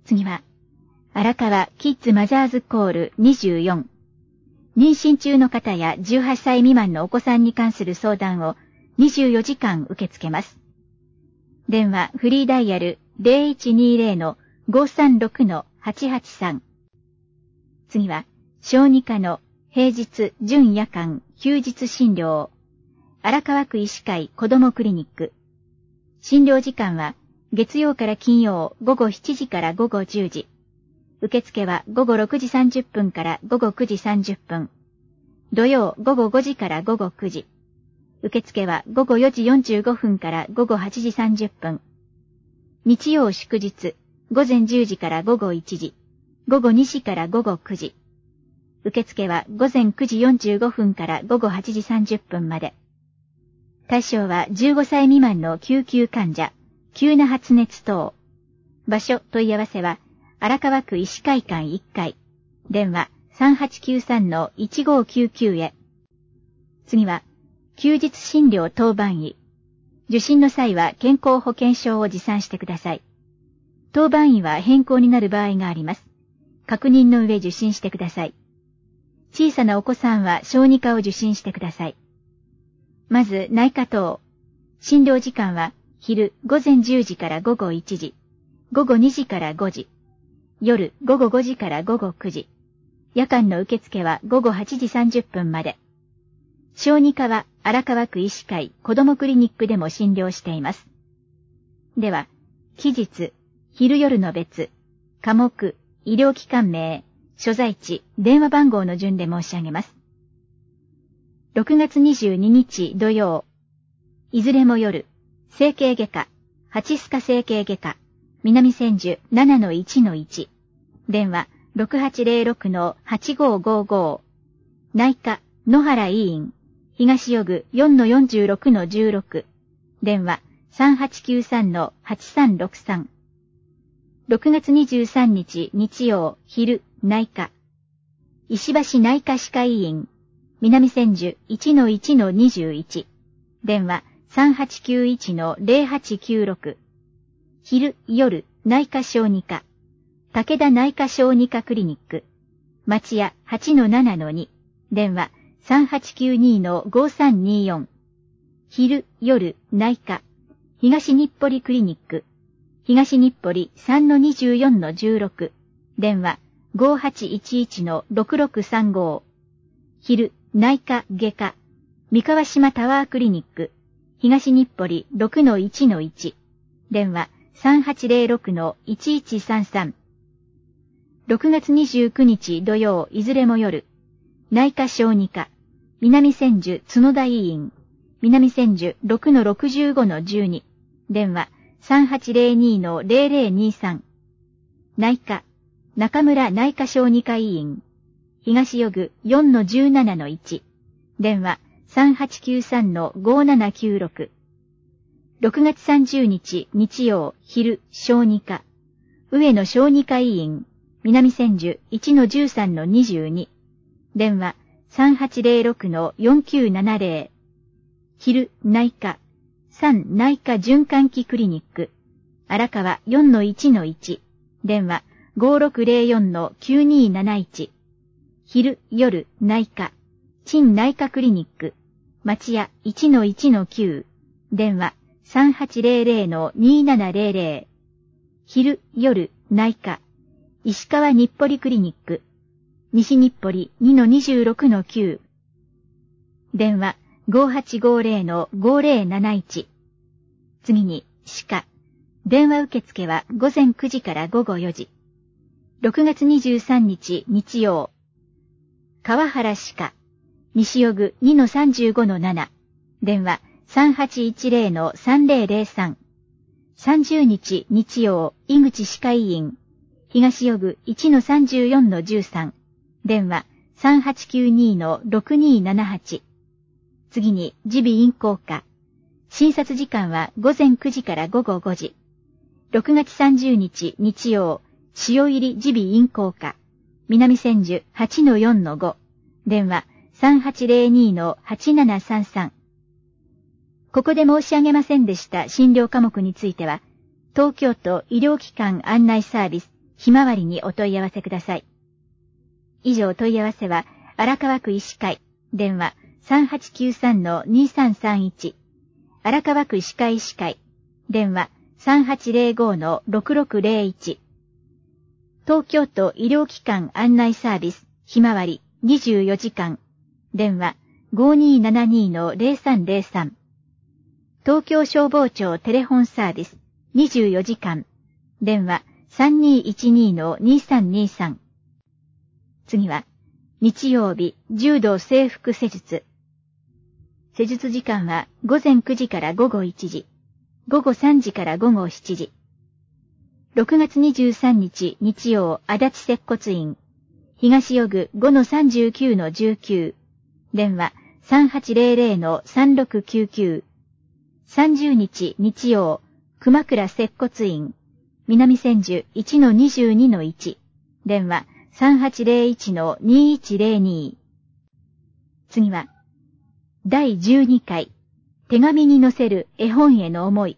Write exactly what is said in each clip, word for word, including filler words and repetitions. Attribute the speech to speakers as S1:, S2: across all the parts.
S1: 次は、荒川キッズマザーズコールにじゅうよん。妊娠中の方やじゅうはっさい未満のお子さんに関する相談をにじゅうよじかん受け付けます。電話フリーダイヤル ゼロいちにゼロ のごさんろくのはちはちさん。次は、小児科の平日準夜間休日診療。荒川区医師会子どもクリニック。診療時間は月曜から金曜午後しちじから午後じゅうじ。受付は午後ろくじさんじゅっぷんから午後くじさんじゅっぷん。土曜午後ごじから午後くじ。受付は午後よじよんじゅうごふんから午後はちじさんじゅっぷん。日曜祝日、午前じゅうじから午後いちじ。午後にじから午後くじ。受付は午前くじよんじゅうごふんから午後はちじさんじゅっぷんまで。対象はじゅうごさい未満の救急患者、急な発熱等。場所問い合わせは、荒川区医師会館いっかい。電話 さんはちきゅうさんのいちごきゅうきゅう へ。次は、休日診療当番医。受診の際は健康保険証を持参してください。当番医は変更になる場合があります。確認の上受診してください。小さなお子さんは小児科を受診してください。まず内科等。診療時間は昼午前じゅうじから午後いちじ、午後にじからごじ、夜午後ごじから午後くじ。夜間の受付は午後はちじさんじゅっぷんまで。小児科は荒川区医師会子どもクリニックでも診療しています。では、期日、昼夜の別、科目、医療機関名、所在地、電話番号の順で申し上げます。ろくがつにじゅうににち土曜。いずれも夜、整形外科、八須賀整形外科、南千住 ななのいちのいち。電話ろくはちゼロろくのはちごごご。内科、野原医院、東予具 よんのよんじゅうろくのじゅうろく。電話さんはちきゅうさんのはちさんろくさん。ろくがつにじゅうさんにち日曜昼内科。石橋内科歯科医院、南千住 いちのいちのにじゅういち。電話さんはちきゅういちのゼロはちきゅうろく。昼夜内科小児科。武田内科小児科クリニック。町屋 はちのななのに。電話さんはちきゅうにのごさんによん。昼夜内科。東日暮里クリニック。東日暮里 さんのにじゅうよんのじゅうろく。電話ごはちいちいちのろくろくさんご。昼内科外科。三河島タワークリニック。東日暮里 ろくのいちのいち。電話さんはちゼロろくのいちいちさんさん。ろくがつにじゅうくにち土曜いずれも夜。内科小児科。南千住角田医院。南千住 ろくのろくじゅうごのじゅうに。電話さんはちゼロにのゼロゼロにさん。内科。中村内科小児科医院。東予具 よんのじゅうななのいち。電話さんはちきゅうさんのごななきゅうろく。ろくがつさんじゅうにち日曜昼小児科。上野小児科医院。南千住 いちのじゅうさんのにじゅうに。電話さんはちゼロろくのよんきゅうななゼロ。昼内科。三内科循環器クリニック。荒川 よんのいちのいち。電話ごろくゼロよんのきゅうになないち。昼夜内科。陳内科クリニック。町屋 いちのいちのきゅう。電話さんはちゼロゼロのにななゼロゼロ。昼夜内科。石川日暮里クリニック。西日暮里 にのにじゅうろくのきゅう。電話ごはちごゼロのごゼロなないち。次に歯科。電話受付はごぜんくじからごごよじ。ろくがつにじゅうさんにち日曜。川原歯科。西予具 にのさんじゅうごのなな。電話さんはちいちゼロのさんゼロゼロさん。さんじゅうにち日曜井口歯科医院。東予具 いちのさんじゅうよんのじゅうさん。電話さんはちきゅうにのろくにななはち。次に耳鼻咽喉科。診察時間はごぜんくじからごごごじ。ろくがつさんじゅうにち日曜塩入り耳鼻咽喉科。南千住 はちのよんのご。電話さんはちゼロにのはちななさんさん。ここで申し上げませんでした診療科目については、東京都医療機関案内サービスひまわりにお問い合わせください。以上問い合わせは、荒川区医師会、電話 さんはちきゅうさんのにさんさんいち、荒川区歯科医師会、電話 さんはちゼロごのろくろくゼロいち、東京都医療機関案内サービス、ひまわりにじゅうよじかん、電話 ごにーななにのゼロさんゼロさん、東京消防庁テレホンサービスにじゅうよじかん、電話 さんにーいちにのにさんにさん。次は、日曜日、柔道整復施術。施術時間は午前くじから午後いちじ、午後さんじから午後しちじ。ろくがつにじゅうさんにち日曜、足立接骨院。東予具 ごのさんじゅうきゅうのじゅうきゅう。電話 さんはちゼロゼロのさんろくきゅうきゅう。さんじゅうにち日曜、熊倉接骨院。南千住 いちのにじゅうにのいち。電話 さんはちゼロいちのにいちゼロに。次は、だいじゅうにかい、手紙に載せる絵本への思い。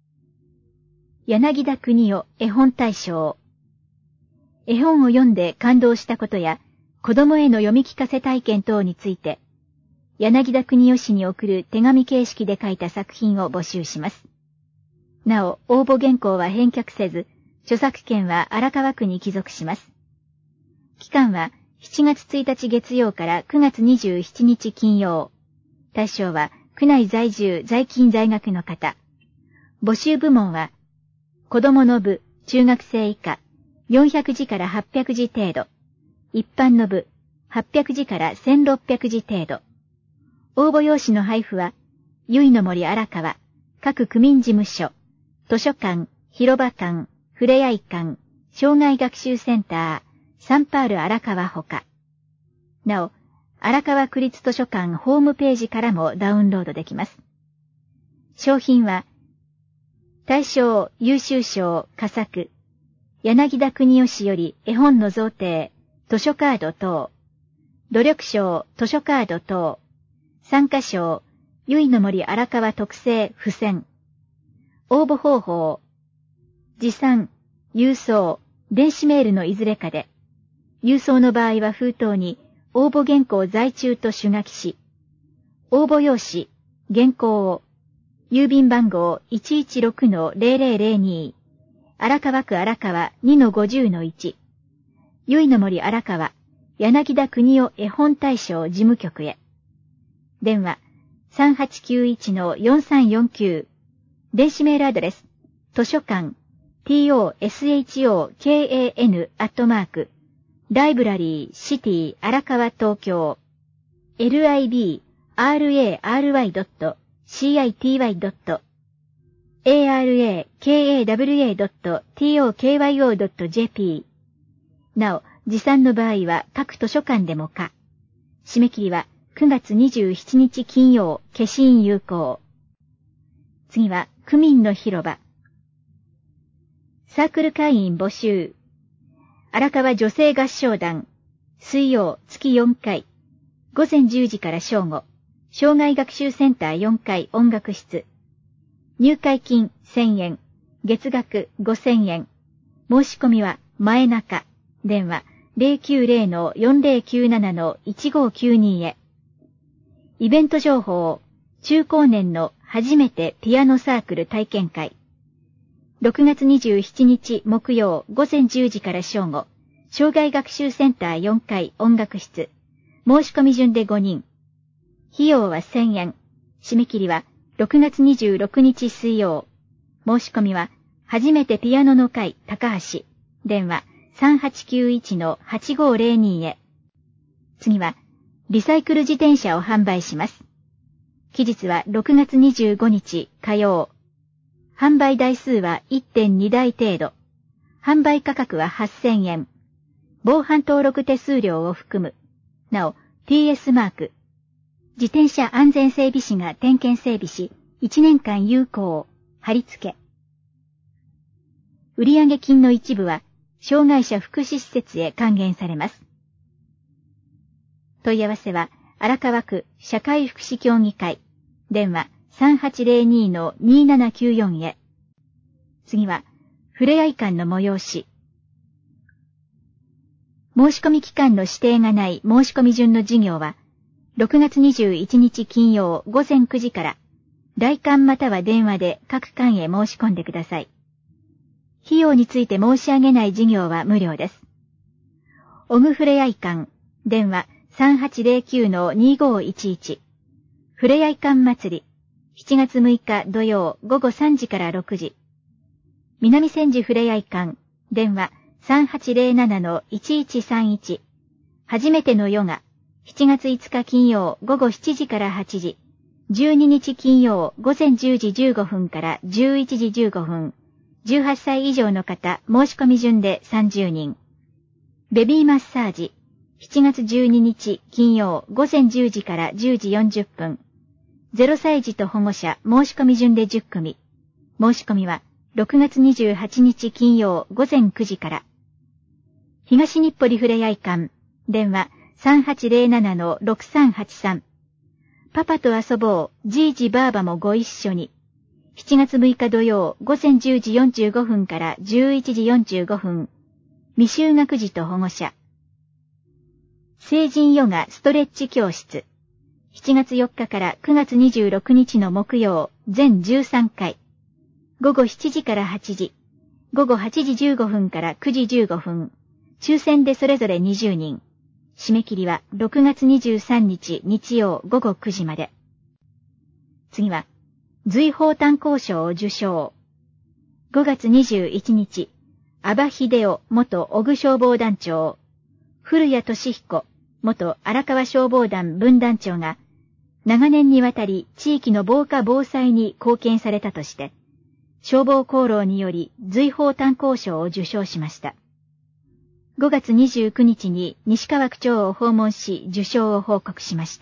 S1: 柳田国夫絵本大賞。絵本を読んで感動したことや、子供への読み聞かせ体験等について、柳田国夫氏に送る手紙形式で書いた作品を募集します。なお、応募原稿は返却せず、著作権は荒川区に帰属します。期間はしちがつついたち月曜からくがつにじゅうしちにち金曜。対象は区内在住在勤在学の方。募集部門は、子供の部、中学生以下、よんひゃくじからはっぴゃくじ程度。一般の部、はっぴゃくじからせんろっぴゃくじ程度。応募用紙の配布は、ゆいの森荒川、各区民事務所、図書館、広場館、ふれあい館、障害学習センター、サンパール荒川ほか。なお、荒川区立図書館ホームページからもダウンロードできます。賞品は、大賞優秀賞佳作、柳田国夫氏より絵本の贈呈、図書カード等、努力賞図書カード等、参加賞、ゆいの森荒川特製付箋。応募方法、持参、郵送、電子メールのいずれかで、郵送の場合は封筒に応募原稿在中と手書きし、応募用紙、原稿を、郵便番号 いちいちろくのゼロゼロゼロに、荒川区荒川 にのごじゅうのいち、ゆいの森荒川、柳田国夫絵本大賞事務局へ。電話 さんはちきゅういちのよんさんよんきゅう、電子メールアドレス、図書館、トショカン、アットマーク、ライブラリー、シティ、荒川東京、リブラリー、シティ、アラカワ トキョー、なお、持参の場合は各図書館でも可。締め切りはくがつにじゅうしちにち金曜、消印有効。次は、区民の広場。サークル会員募集。荒川女性合唱団。水曜、月よんかい。午前じゅうじから正午。障害学習センターよんかい音楽室。入会金せんえん。月額ごせんえん。申し込みは前中。電話 ゼロきゅうゼロのよんゼロきゅうななのいちごきゅうに へ。イベント情報。中高年の初めてピアノサークル体験会。ろくがつにじゅうしちにち木曜午前じゅうじから正午。障害学習センターよんかい音楽室。申し込み順でごにん。費用はせんえん。締め切りはろくがつにじゅうろくにち水曜。申し込みは初めてピアノの会高橋。電話さんはちきゅういちのはちごゼロに へ。次は、リサイクル自転車を販売します。期日はろくがつにじゅうごにち火曜。販売台数は いってんにだい程度。販売価格ははっせんえん。防犯登録手数料を含む。なお、ティーエス マーク。自転車安全整備士が点検整備し、いちねんかん有効。貼り付け。売上金の一部は、障害者福祉施設へ還元されます。問い合わせは、荒川区社会福祉協議会。電話さんはちゼロにのにななきゅうよん へ。次は、ふれあい館の催し。 申し込み期間の指定がない申し込み順の事業は、ろくがつにじゅういちにち金曜午前くじから来館または電話で各館へ申し込んでください。費用について申し上げない事業は無料です。オグふれあい館、電話 さんはちゼロきゅうのにごいちいち。ふれあい館祭り、しちがつむいか土曜午後さんじからろくじ。南千住ふれあい館、電話 さんはちゼロななのいちいちさんいち。初めてのヨガ、しちがついつか金曜午後しちじからはちじ。じゅうににち金曜午前じゅうじじゅうごふんからじゅういちじじゅうごふん。じゅうはっさい以上の方、申し込み順でさんじゅうにん。ベビーマッサージ、しちがつじゅうににち金曜午前じゅうじからじゅうじよんじゅっぷん。ゼロさい児と保護者申し込み順でじゅっくみ。申し込みはろくがつにじゅうはちにち金曜午前くじから。東日暮里ふれあい館、電話 さんはちゼロななのろくさんはちさん。パパと遊ぼう、じいじばあばもご一緒に。しちがつむいか土曜午前じゅうじよんじゅうごふんからじゅういちじよんじゅうごふん。未就学児と保護者。成人ヨガストレッチ教室。しちがつよっかからくがつにじゅうろくにちの木曜、全じゅうさんかい。ごごしちじからはちじ。ごごはちじじゅうごふんからくじじゅうごふん。抽選でそれぞれにじゅうにん。締め切りはろくがつにじゅうさんにち日曜ごごくじまで。次は、瑞宝炭鉱賞を受賞。ごがつにじゅういちにち、阿波秀夫元小具消防団長、古谷俊彦元荒川消防団分団長が、長年にわたり地域の防火防災に貢献されたとして、消防功労により瑞宝炭鉱賞を受賞しました。ごがつにじゅうくにちに西川区長を訪問し受賞を報告しました。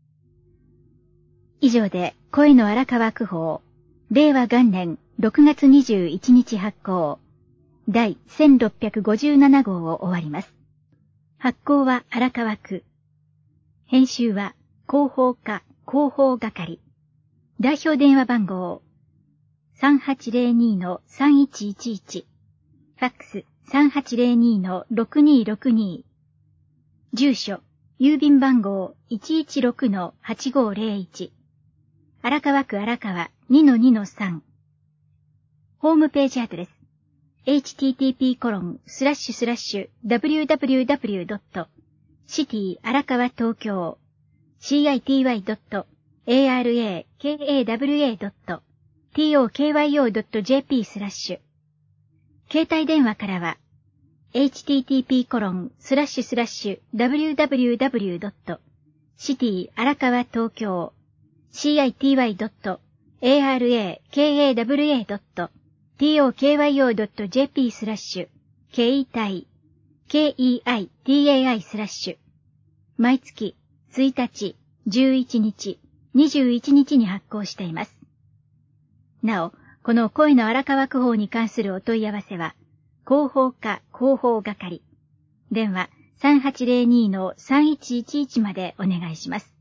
S1: 以上で声の荒川区報、れいわがんねんろくがつにじゅういちにち発行、第せんろっぴゃくごじゅうななごうを終わります。発行は荒川区。編集は広報課広報係。代表電話番号 さんはちゼロにのさんいちいちいち。ファックス さんはちゼロにのろくにろくに。住所、郵便番号 いちいちろくのはちごゼロいち。荒川区荒川 にのにのさん。ホームページアドレス エイチティーティーピーコロンスラッシュスラッシュダブリューダブリューダブリュードットシティ荒川東京 シーアイティーワイドットエーアールエーケーエーダブリューエードットティーオーケーワイオードットジェーピースラッシュ。携帯電話からは エイチティーティーピーコロンスラッシュスラッシュダブリューダブリューダブリュードットシティ荒川東京 シーアイティーワイドットエーアールエーケーエーダブリューエードットティーオーケーワイオードットジェーピースラッシュ携帯 ケーイーアイティーエーアイ スラッシュ毎月ついたち、じゅういちにち、にじゅういちにちに発行しています。なお、この声の荒川区報に関するお問い合わせは、広報課広報係。電話 さんはちゼロにのさんいちいちいち までお願いします。